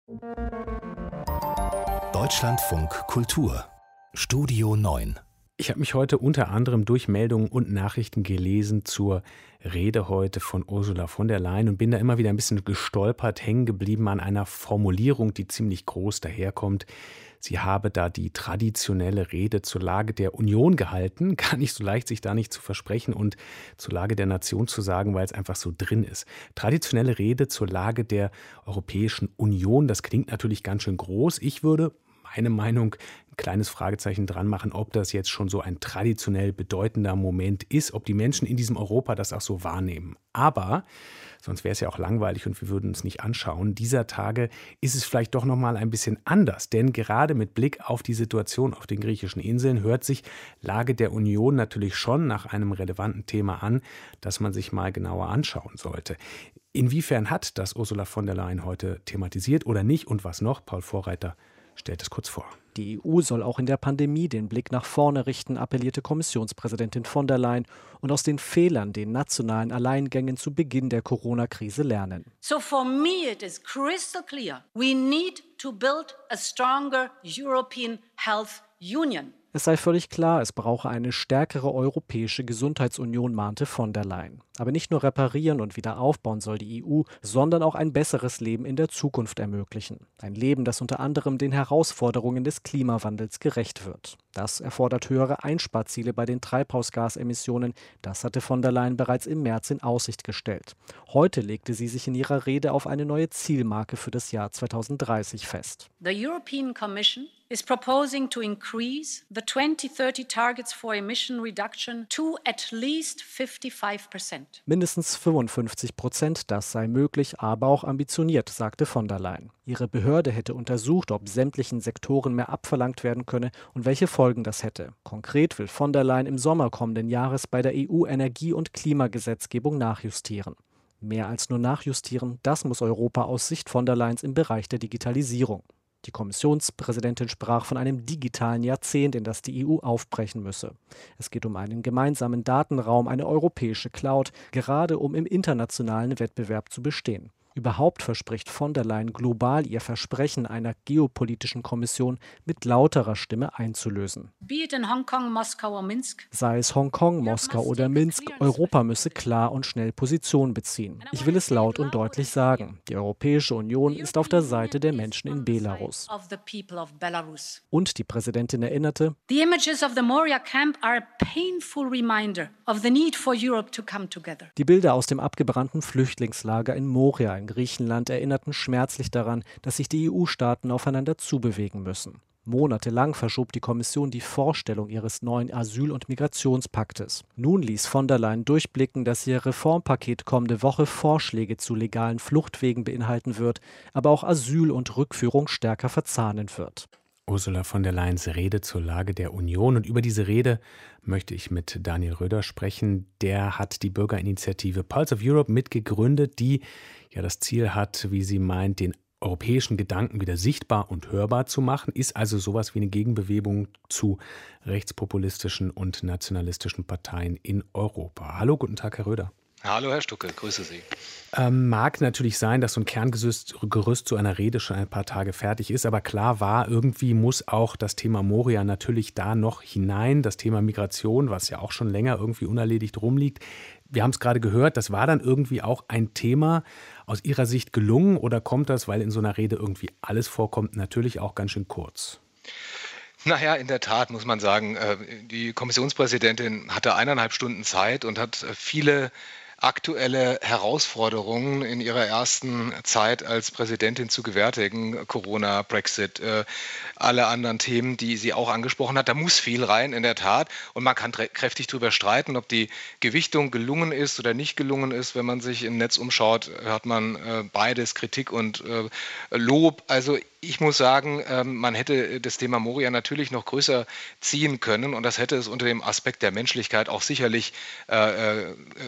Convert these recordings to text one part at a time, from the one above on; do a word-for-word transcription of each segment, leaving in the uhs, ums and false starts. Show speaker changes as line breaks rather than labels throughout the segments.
Deutschlandfunk Kultur Studio neun.
Ich habe mich heute unter anderem durch Meldungen und Nachrichten gelesen zur Rede heute von Ursula von der Leyen und bin da immer wieder ein bisschen gestolpert, hängen geblieben an einer Formulierung, die ziemlich groß daherkommt. Sie habe da die traditionelle Rede zur Lage der Union gehalten. Gar nicht so leicht, sich da nicht zu versprechen und zur Lage der Nation zu sagen, weil es einfach so drin ist. Traditionelle Rede zur Lage der Europäischen Union, das klingt natürlich ganz schön groß. Ich würde meine Meinung ein kleines Fragezeichen dran machen, ob das jetzt schon so ein traditionell bedeutender Moment ist, ob die Menschen in diesem Europa das auch so wahrnehmen. Aber, sonst wäre es ja auch langweilig und wir würden uns nicht anschauen, dieser Tage ist es vielleicht doch noch mal ein bisschen anders. Denn gerade mit Blick auf die Situation auf den griechischen Inseln hört sich Lage der Union natürlich schon nach einem relevanten Thema an, das man sich mal genauer anschauen sollte. Inwiefern hat das Ursula von der Leyen heute thematisiert oder nicht und was noch? Paul Vorreiter stellt es kurz vor.
Die E U soll auch in der Pandemie den Blick nach vorne richten, appellierte Kommissionspräsidentin von der Leyen, und aus den Fehlern, den nationalen Alleingängen zu Beginn der Corona-Krise lernen.
So for me it is crystal clear. We need to build a stronger European Health Union.
Es sei völlig klar, es brauche eine stärkere europäische Gesundheitsunion, mahnte von der Leyen. Aber nicht nur reparieren und wieder aufbauen soll die E U, sondern auch ein besseres Leben in der Zukunft ermöglichen. Ein Leben, das unter anderem den Herausforderungen des Klimawandels gerecht wird. Das erfordert höhere Einsparziele bei den Treibhausgasemissionen. Das hatte von der Leyen bereits im März in Aussicht gestellt. Heute legte sie sich in ihrer Rede auf eine neue Zielmarke für das Jahr zweitausenddreißig fest.
The European Commission is proposing to increase the twenty thirty targets for emission reduction to at least fifty-five percent.
Mindestens fünfundfünfzig Prozent, das sei möglich, aber auch ambitioniert, sagte von der Leyen. Ihre Behörde hätte untersucht, ob sämtlichen Sektoren mehr abverlangt werden könne und welche Folgen das hätte. Konkret will von der Leyen im Sommer kommenden Jahres bei der E U-Energie- und Klimagesetzgebung nachjustieren. Mehr als nur nachjustieren, das muss Europa aus Sicht von der Leyens im Bereich der Digitalisierung. Die Kommissionspräsidentin sprach von einem digitalen Jahrzehnt, in das die E U aufbrechen müsse. Es geht um einen gemeinsamen Datenraum, eine europäische Cloud, gerade um im internationalen Wettbewerb zu bestehen. Überhaupt verspricht von der Leyen global ihr Versprechen einer geopolitischen Kommission mit lauterer Stimme einzulösen.
Be it in Hong Kong, Moskau or Minsk.
Sei es Hongkong, Moskau oder Minsk, Europa müsse klar und schnell Position beziehen. Ich will es laut und deutlich sagen. Die Europäische Union ist auf der Seite der Menschen in Belarus. Und die Präsidentin erinnerte,
The images of the Moria camp are a painful reminder of the need for Europe to come together.
Die Bilder aus dem abgebrannten Flüchtlingslager in Moria in Griechenland erinnerten schmerzlich daran, dass sich die E U-Staaten aufeinander zubewegen müssen. Monatelang verschob die Kommission die Vorstellung ihres neuen Asyl- und Migrationspaktes. Nun ließ von der Leyen durchblicken, dass ihr Reformpaket kommende Woche Vorschläge zu legalen Fluchtwegen beinhalten wird, aber auch Asyl und Rückführung stärker verzahnen wird.
Ursula von der Leyens Rede zur Lage der Union. Und über diese Rede möchte ich mit Daniel Röder sprechen. Der hat die Bürgerinitiative Pulse of Europe mitgegründet, die ja das Ziel hat, wie sie meint, den europäischen Gedanken wieder sichtbar und hörbar zu machen, ist also sowas wie eine Gegenbewegung zu rechtspopulistischen und nationalistischen Parteien in Europa. Hallo, guten Tag, Herr Röder.
Hallo, Herr Stucke, grüße Sie.
Ähm, mag natürlich sein, dass so ein Kerngerüst Gerüst zu einer Rede schon ein paar Tage fertig ist, aber klar war, irgendwie muss auch das Thema Moria natürlich da noch hinein, das Thema Migration, was ja auch schon länger irgendwie unerledigt rumliegt. Wir haben es gerade gehört, das war dann irgendwie auch ein Thema aus Ihrer Sicht gelungen oder kommt das, weil in so einer Rede irgendwie alles vorkommt, natürlich auch ganz schön kurz?
Naja, in der Tat muss man sagen, die Kommissionspräsidentin hatte eineinhalb Stunden Zeit und hat viele aktuelle Herausforderungen in ihrer ersten Zeit als Präsidentin zu gewärtigen. Corona, Brexit, äh, alle anderen Themen, die sie auch angesprochen hat. Da muss viel rein, in der Tat. Und man kann kräftig darüber streiten, ob die Gewichtung gelungen ist oder nicht gelungen ist. Wenn man sich im Netz umschaut, hört man äh, beides, Kritik und äh, Lob. Also Ich muss sagen, man hätte das Thema Moria natürlich noch größer ziehen können und das hätte es unter dem Aspekt der Menschlichkeit auch sicherlich äh,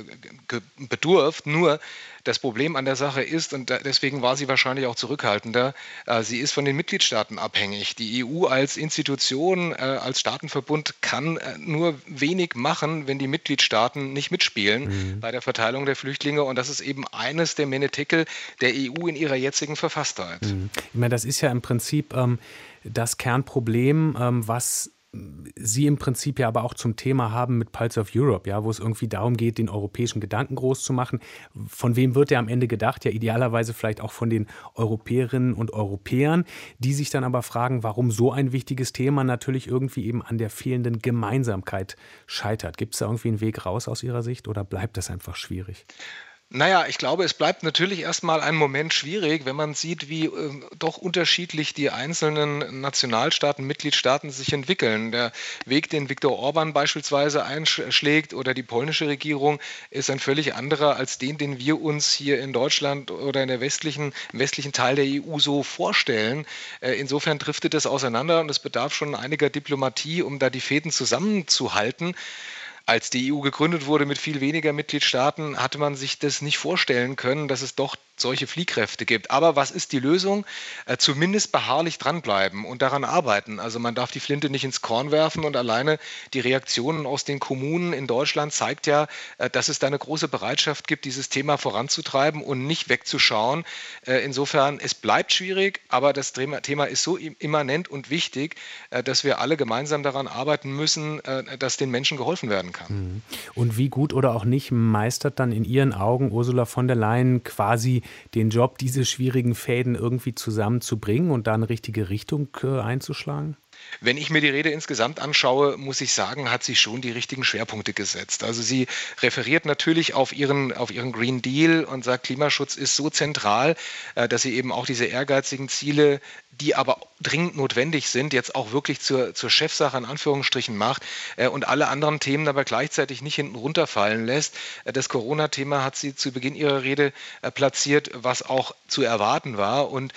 bedurft. Nur das Problem an der Sache ist, und deswegen war sie wahrscheinlich auch zurückhaltender, sie ist von den Mitgliedstaaten abhängig. Die E U als Institution, als Staatenverbund kann nur wenig machen, wenn die Mitgliedstaaten nicht mitspielen mhm. bei der Verteilung der Flüchtlinge. Und das ist eben eines der Menetekel der E U in ihrer jetzigen Verfasstheit.
Mhm. Ich meine, das ist ja im Prinzip ähm, das Kernproblem, ähm, was Sie im Prinzip ja aber auch zum Thema haben mit Pulse of Europe, ja, wo es irgendwie darum geht, den europäischen Gedanken groß zu machen. Von wem wird der am Ende gedacht? Ja, idealerweise vielleicht auch von den Europäerinnen und Europäern, die sich dann aber fragen, warum so ein wichtiges Thema natürlich irgendwie eben an der fehlenden Gemeinsamkeit scheitert. Gibt es da irgendwie einen Weg raus aus Ihrer Sicht oder bleibt das einfach schwierig?
Naja, ich glaube, es bleibt natürlich erstmal einen Moment schwierig, wenn man sieht, wie äh, doch unterschiedlich die einzelnen Nationalstaaten, Mitgliedstaaten sich entwickeln. Der Weg, den Viktor Orban beispielsweise einschlägt oder die polnische Regierung, ist ein völlig anderer als den, den wir uns hier in Deutschland oder in der westlichen, im westlichen Teil der E U so vorstellen. Äh, insofern driftet es auseinander und es bedarf schon einiger Diplomatie, um da die Fäden zusammenzuhalten. Als die E U gegründet wurde mit viel weniger Mitgliedstaaten, hatte man sich das nicht vorstellen können, dass es doch solche Fliehkräfte gibt. Aber was ist die Lösung? Äh, zumindest beharrlich dranbleiben und daran arbeiten. Also man darf die Flinte nicht ins Korn werfen und alleine die Reaktionen aus den Kommunen in Deutschland zeigt ja, äh, dass es da eine große Bereitschaft gibt, dieses Thema voranzutreiben und nicht wegzuschauen. Äh, insofern, es bleibt schwierig, aber das Thema ist so immanent und wichtig, äh, dass wir alle gemeinsam daran arbeiten müssen, äh, dass den Menschen geholfen werden kann.
Und wie gut oder auch nicht meistert dann in Ihren Augen Ursula von der Leyen quasi den Job, diese schwierigen Fäden irgendwie zusammenzubringen und da eine richtige Richtung äh, einzuschlagen?
Wenn ich mir die Rede insgesamt anschaue, muss ich sagen, hat sie schon die richtigen Schwerpunkte gesetzt. Also sie referiert natürlich auf ihren, auf ihren Green Deal und sagt, Klimaschutz ist so zentral, dass sie eben auch diese ehrgeizigen Ziele, die aber dringend notwendig sind, jetzt auch wirklich zur, zur Chefsache in Anführungsstrichen macht und alle anderen Themen aber gleichzeitig nicht hinten runterfallen lässt. Das Corona-Thema hat sie zu Beginn ihrer Rede platziert, was auch zu erwarten war und,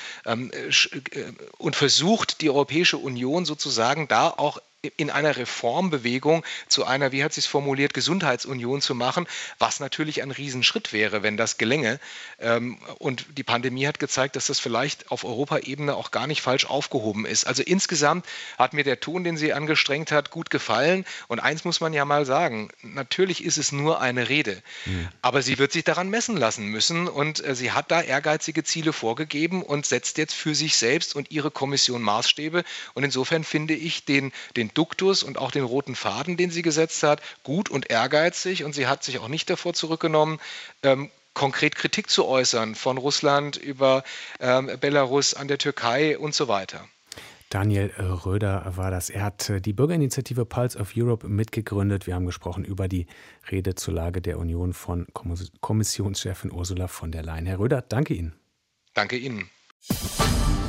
und versucht, die Europäische Union sozusagen da auch in einer Reformbewegung zu einer, wie hat sie es formuliert, Gesundheitsunion zu machen, was natürlich ein Riesenschritt wäre, wenn das gelänge. Und die Pandemie hat gezeigt, dass das vielleicht auf Europaebene auch gar nicht falsch aufgehoben ist. Also insgesamt hat mir der Ton, den sie angestrengt hat, gut gefallen. Und eins muss man ja mal sagen, natürlich ist es nur eine Rede, mhm. aber sie wird sich daran messen lassen müssen. Und sie hat da ehrgeizige Ziele vorgegeben und setzt jetzt für sich selbst und ihre Kommission Maßstäbe. Und insofern finde ich den, den Duktus und auch den roten Faden, den sie gesetzt hat, gut und ehrgeizig. Und sie hat sich auch nicht davor zurückgenommen, ähm, konkret Kritik zu äußern von Russland über ähm, Belarus an der Türkei und so weiter.
Daniel Röder war das. Er hat die Bürgerinitiative Pulse of Europe mitgegründet. Wir haben gesprochen über die Rede zur Lage der Union von Kommissionschefin Ursula von der Leyen. Herr Röder, danke Ihnen.
Danke Ihnen.